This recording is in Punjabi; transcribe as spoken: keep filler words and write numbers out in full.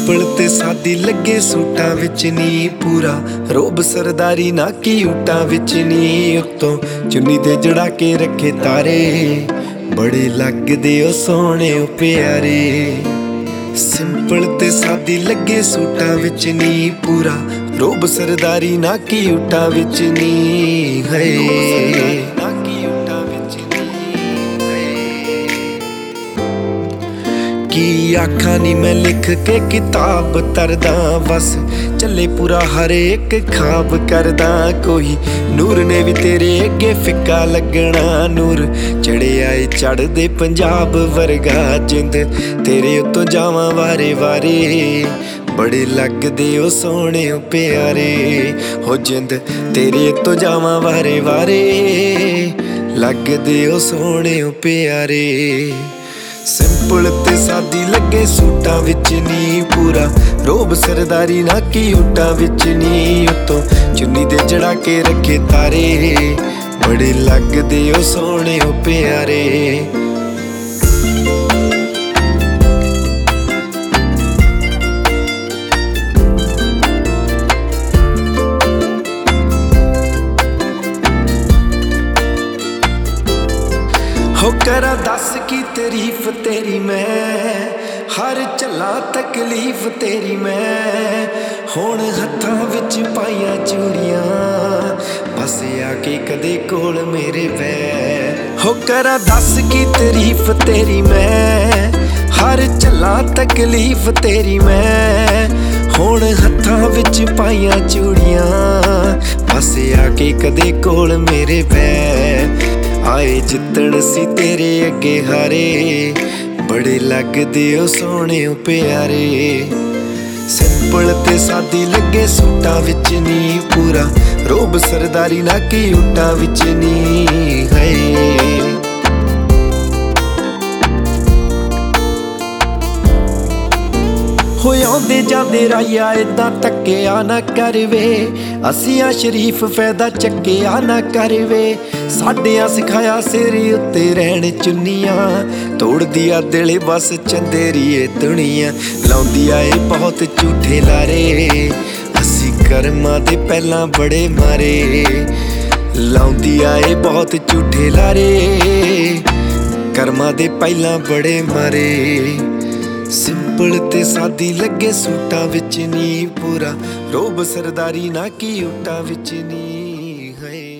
ਸਿੰਪਲ ਤੇ ਸਾਦੀ ਲੱਗੇ ਸੂਟਾਂ ਵਿੱਚ ਨੀ, ਪੂਰਾ ਰੋਬ ਸਰਦਾਰੀ ਨਾ ਕੀ ਊਟਾਂ ਵਿੱਚ ਨੀ। ਉੱਤੋਂ ਚੁੰਨੀ ਤੇ ਜੜਾ ਕੇ ਰੱਖੇ ਤਾਰੇ, ਬੜੇ ਲੱਗਦੇ ਓ ਸੋਹਣੇ ਓ ਪਿਆਰੇ। ਸਿੰਪਲ ਤੇ ਸਾਦੀ ਲੱਗੇ ਸੂਟਾਂ ਵਿੱਚ ਨੀ, ਪੂਰਾ ਰੋਬ ਸਰਦਾਰੀ ਨਾ ਕੀ ਊਟਾਂ ਵਿੱਚ ਨੀ। ਹੈ ਕੀ ਆਖਾਂ ਨੀ ਮੈਂ ਲਿਖ ਕੇ ਕਿਤਾਬ ਤਰਦਾ, ਬਸ ਚੱਲੇ ਪੂਰਾ ਹਰੇਕ ਖਾਬ ਕਰਦਾ। ਕੋਈ ਨੂਰ ਨੇ ਵੀ ਤੇਰੇ ਅੱਗੇ ਫਿੱਕਾ ਲੱਗਣਾ, ਨੂਰ ਚੜਿਆ ਏ ਚੜ੍ਹਦੇ ਪੰਜਾਬ ਵਰਗਾ। ਜਿੰਦ ਤੇਰੇ ਉੱਤੋਂ ਜਾਵਾਂ ਵਾਰੇ ਵਾਰੇ, ਬੜੇ ਲੱਗਦੇ ਓ ਸੋਹਣੇ ਓ ਪਿਆਰੇ। ਹੋ ਜਿੰਦ ਤੇਰੇ ਉੱਤੋਂ ਜਾਵਾਂ ਵਾਰੇ ਵਾਰੇ, ਲੱਗਦੇ ਓ ਸੋਹਣੇ ਓ ਪਿਆਰੇ। ਸਿੰਪਲ ਤੇ ਸਾਦੀ ਲੱਗੇ ਸੂਟਾਂ ਵਿੱਚ ਨੀ, ਪੂਰਾ ਰੋਬ ਸਰਦਾਰੀ ਨਾ ਕੀ ਊਟਾਂ ਵਿੱਚ ਨੀ। ਉੱਤੋਂ ਚੁੰਨੀ ਤੇ ਜੜਾ ਕੇ ਰੱਖੇ ਤਾਰੇ, ਬੜੇ ਲੱਗਦੇ ਓ ਸੋਹਣੇ ਓ ਪਿਆਰੇ। ਹੋ ਕਰਾਂ ਦੱਸ ਕੀ ਤਾਰੀਫ ਤੇਰੀ ਮੈਂ, ਹਰ ਝੱਲਾ ਤਕਲੀਫ ਤੇਰੀ ਮੈਂ। ਹੁਣ ਹੱਥਾਂ ਵਿੱਚ ਪਾਈਆਂ ਚੂੜੀਆਂ, ਬਸ ਆ ਕੇ ਕਦੇ ਕੋਲ ਮੇਰੇ ਬੈ। ਹੋ ਕਰਾਂ ਦੱਸ ਕੀ ਤਾਰੀਫ ਤੇਰੀ ਮੈਂ, ਹਰ ਝੱਲਾ ਤਕਲੀਫ ਤੇਰੀ ਮੈਂ। ਹੁਣ ਹੱਥਾਂ ਵਿੱਚ ਪਾਈਆਂ ਚੂੜੀਆਂ, ਬਸ ਆ ਕੇ ਕਦੇ ਕੋਲ ਮੇਰੇ ਬੈ। ਆਏ ਜਿੱਤਣ ਸੀ ਤੇਰੇ ਅੱਗੇ ਹਾਰੇ, ਬੜੇ ਲੱਗਦੇ ਓ ਸੋਹਣੇ ਓ ਪਿਆਰੇ। ਸਿੰਪਲ ਤੇ ਸਾਦੀ ਲੱਗੇ ਸੂਟਾਂ ਵਿੱਚ ਨੀ, ਪੂਰਾ ਰੋਬ ਸਰਦਾਰੀ ਨਾ ਕੀ ਊਟਾਂ ਵਿੱਚ ਨੀ। ਹੈ ਹੋ ਆਉਂਦੇ ਜਾਂਦੇ ਰਾਇਆ ਏਦਾਂ ਧੱਕਿਆ ਨਾ ਕਰਵੇ, ਅਸੀਂ ਆ ਸ਼ਰੀਫ ਫਾਇਦਾ ਚੱਕਿਆ ਨਾ ਕਰਵੇ। ਸਾਡਿਆਂ ਸਿਖਾਇਆ ਸਿਰ ਉੱਤੇ ਰਹਿਣ ਚੁੰਨੀਆਂ, ਤੋੜਦੀ ਆ ਦਿਲ ਬਸ ਚੰਦੇਰੀਏ ਦੁਨੀਆ। ਲਾਉਂਦੀ ਆ ਏ ਬਹੁਤ ਝੂਠੇ ਲਾਰੇ, ਅਸੀਂ ਕਰਮਾਂ ਦੇ ਪਹਿਲਾਂ ਬੜੇ ਮਾਰੇ। ਲਾਉਂਦੀ ਆ ਏ ਬਹੁਤ ਝੂਠੇ ਲਾਰੇ, ਕਰਮਾਂ ਦੇ ਪਹਿਲਾਂ ਬੜੇ ਮਾਰੇ। ਸਿੰਪਲ ਤੇ ਸਾਦੀ ਲੱਗੇ ਸੂਟਾਂ ਵਿੱਚ ਨੀ, ਪੂਰਾ ਰੋਬ ਸਰਦਾਰੀ ਨਾ ਕੀ ਊਟਾਂ ਵਿੱਚ ਨੀ। ਹੈ